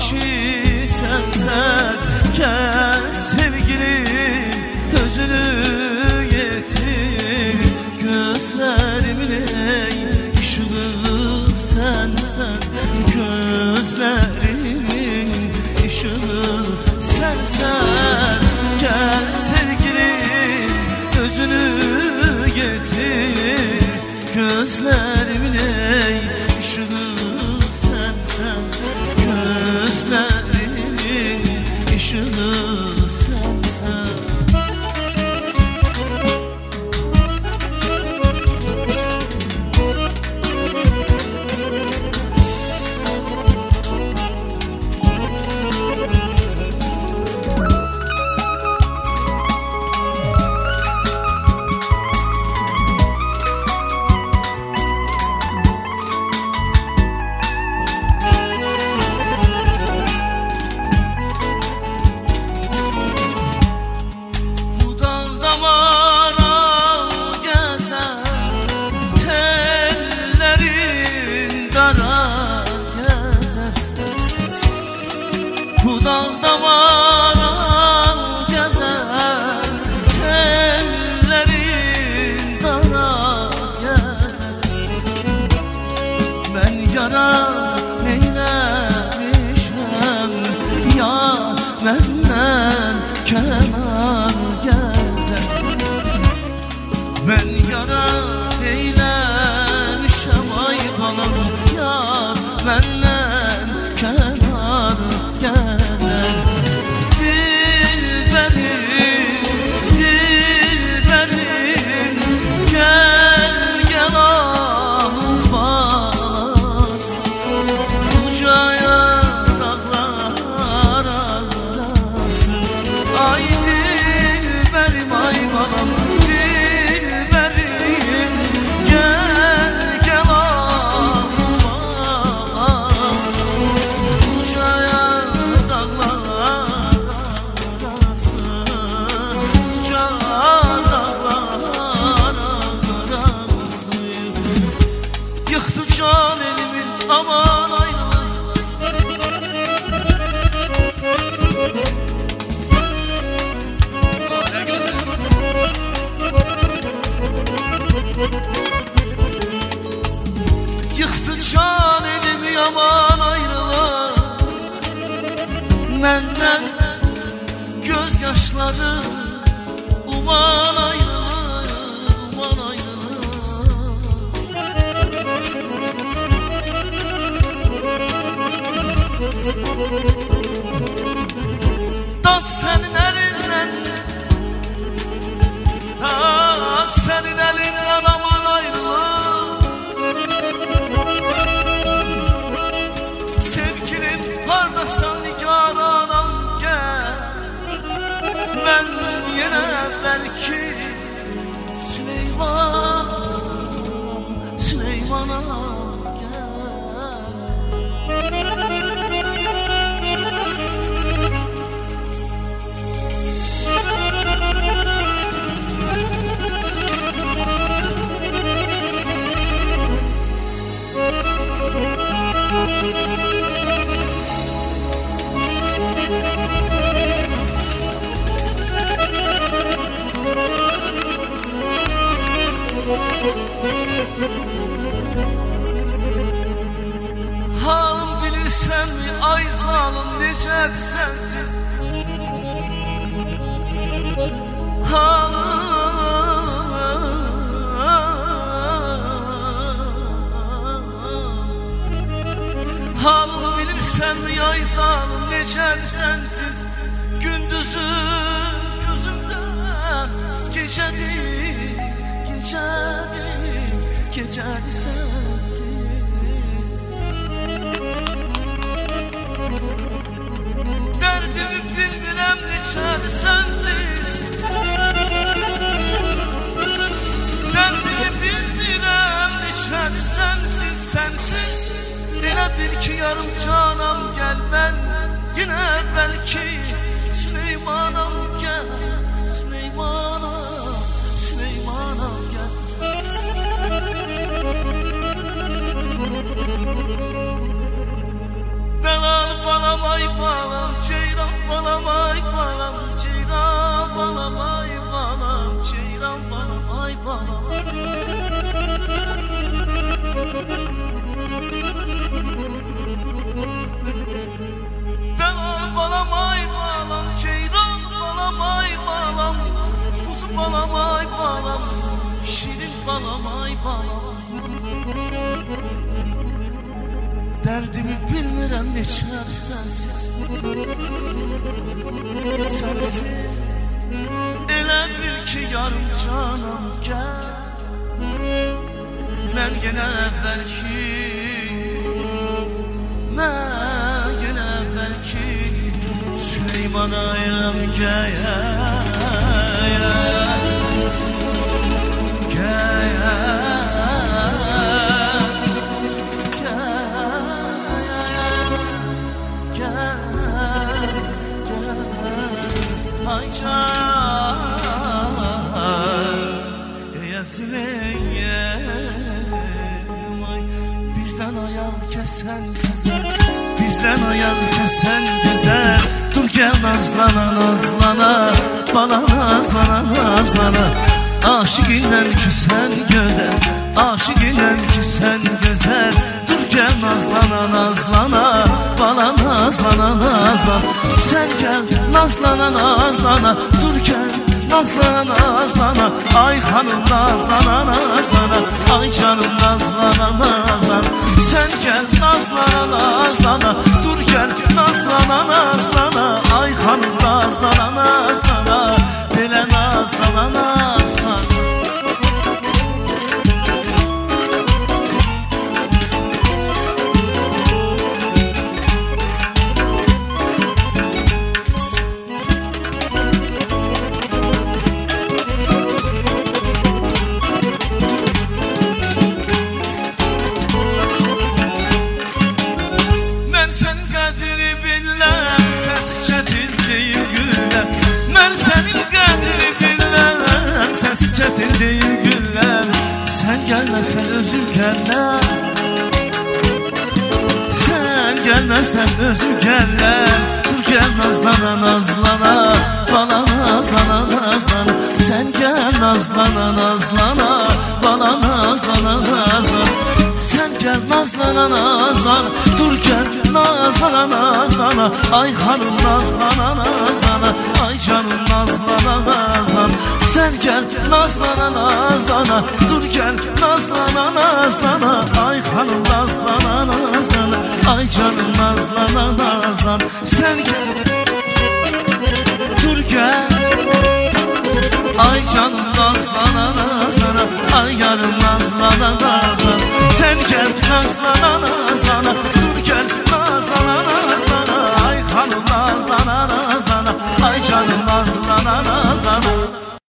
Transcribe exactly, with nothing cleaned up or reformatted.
kişi sensen. Gel sevgilim özünü getir, gözlerimin ey ışığı sensen. Gözlerimin ışığı sensen. Gel sevgilim özünü getir, gözlerimin ey ışığı sensen. Gözlerimin ışığı sensen. Bu dalda varan gezer, tellerin dara gezer. Ben yara eylemişem, ya benden kenar gezer. Ben yara eylemişem ay balam, ya benden kenar gezer. Dilberim, dilberim, gel gel al balası. Ucaya dağlar arası. Ay dilberim ay balam, dilberim, gel gel al balası. Ucaya yıktı can elimin aman ayrılık. Yıktı can elimi aman ayrılık. Menden gözyaşları uman ayrılık, uman ayrılık. Dans senin elinden, dans senin elinden aman ayrılık. Sevgilim hardasan nigar anam gel. Ben yine belki Süleyman, Süleyman'a halım bilirsen mi ay zalim necədir sensiz. Halım bilirsen mi ay zalim necədir sensiz. Gündüzüm gözümden gecedir, gecedir, gecedir sensiz. Derdimi bilmirəm neçədir sensiz. Derdimi bilmirəm neçədir sensiz, sensiz. Elə bil ki yarım canam gel, ben yine belki Süleymanam gel, Süleymanam, Süleymanam gel. Delal balam ay Belal balam ay balam, ceyran balam ay balam, kuzu balam ay balam, şirin balam ay balam. Derdimi bilmirəm neçədir sensiz, sensiz. Elə bil ki yarım canım gəl, mən yenə əvvəlki, mən yenə əvvəlki Süleymanayım gəl, gəl. Ay can, yazılıyım ay. Bizden ayağ kesen güzel, bizden ayağ kesen güzel. Dur gel nazlana nazlana, bana nazlana nazlana. Aşık ile küsen güzel, aşık ile küsen güzel. Dur gel nazlana nazlana, bana nazlana nazlana. Sen gel nazlana nazlana, dur gel nazlana nazlana. Ay hanım nazlana nazlana, ay canım nazlana nazlana. Sen gel nazlana nazlana, dur gel nazlana nazlana. Ay hanım nazlana nazlana, belə nazlana nazlana. Gelmesen özüm gelmem, sen gelmesen özüm gelmem. Dur gel nazlana nazlana, bana nazlana nazlana. Sen gel nazlana nazlana, bana nazlana nazlana. Sen gel nazlana nazlana, dur gel nazlana nazlana. Ay hanım nazlana nazlana, ay canım nazlana nazlana. Sen gel nazlana nazlana, dur gel nazlana nazlana. Ay hanım nazlana nazlana, ay canım nazlana nazlana.